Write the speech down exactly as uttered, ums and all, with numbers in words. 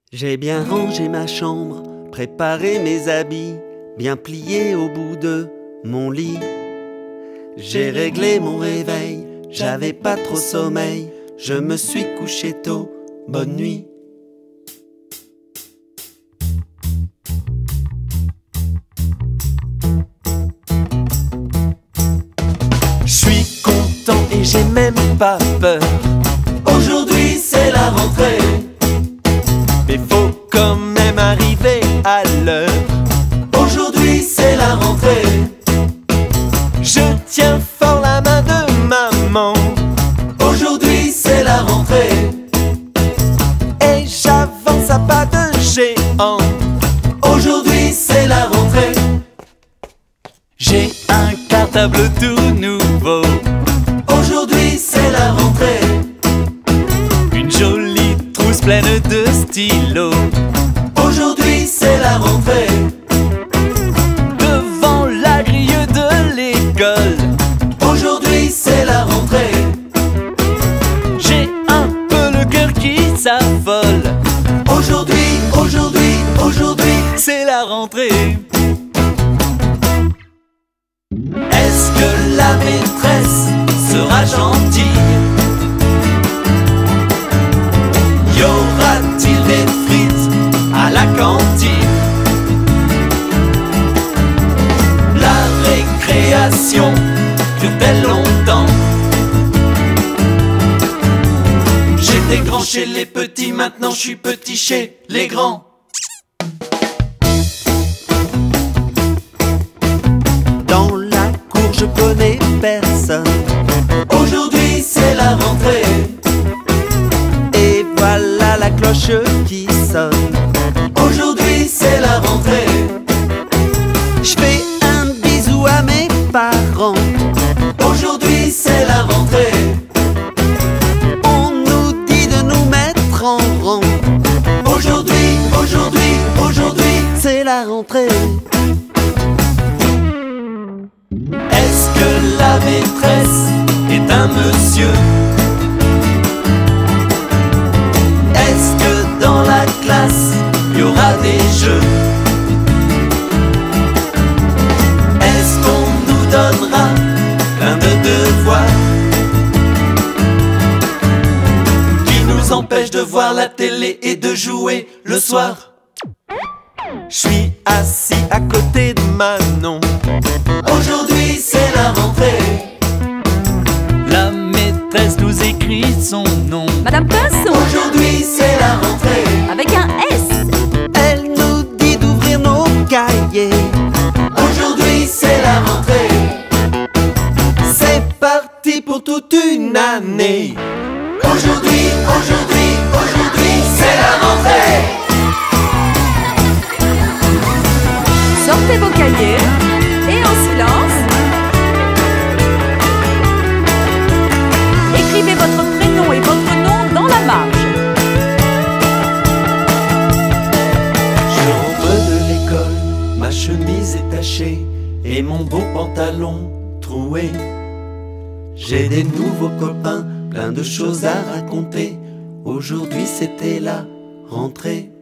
J'ai bien rangé ma chambre, préparé mes habits, bien plié au bout de mon lit. J'ai réglé mon réveil, j'avais pas trop sommeil, je me suis couché tôt, bonne nuit. Je suis content et j'ai même pas peur. Aujourd'hui c'est la rentrée, mais faut quand même arriver à l'heure. Aujourd'hui c'est la rentrée. Je tiens fort la main de maman. Aujourd'hui c'est la rentrée. Et j'avance à pas de géant. Aujourd'hui c'est la rentrée. J'ai un cartable tout nouveau. Aujourd'hui c'est la rentrée. Une jolie trousse pleine de stylos. Aujourd'hui c'est la rentrée. Devant la grille de l'école. Aujourd'hui c'est la rentrée. J'ai un peu le cœur qui s'affole. Aujourd'hui, aujourd'hui, aujourd'hui, c'est la rentrée. Est-ce que la maîtresse sera gentille? Y aura-t-il des frites à la cantine? La récréation dure-t-elle longtemps? J'étais grand chez les petits, maintenant je suis petit chez les grands. Dans la cour je connais personne. Aujourd'hui c'est la rentrée. Et voilà la cloche qui sonne. Aujourd'hui c'est la rentrée. Je fais un bisou à mes parents. Aujourd'hui c'est la rentrée. On nous dit de nous mettre en rang. Aujourd'hui, aujourd'hui, aujourd'hui, c'est la rentrée. Est-ce que la maîtresse est un monsieur? Est-ce que dans la classe il y aura des jeux? Est-ce qu'on nous donnera plein de devoirs qui nous empêchent de voir la télé et de jouer le soir? Je suis assis à côté de Manon. Aujourd'hui c'est la rentrée. La maîtresse nous écrit son nom. Madame Pinson. Aujourd'hui c'est la rentrée. Avec un S. Elle nous dit d'ouvrir nos cahiers. Aujourd'hui c'est la rentrée. C'est parti pour toute une année. Aujourd'hui, aujourd'hui, aujourd'hui, c'est la rentrée. Sortez vos cahiers et en silence, écrivez votre prénom et votre nom dans la marge. Je rentre de l'école, ma chemise est tachée et mon beau pantalon troué. J'ai des nouveaux copains, plein de choses à raconter. Aujourd'hui c'était la rentrée.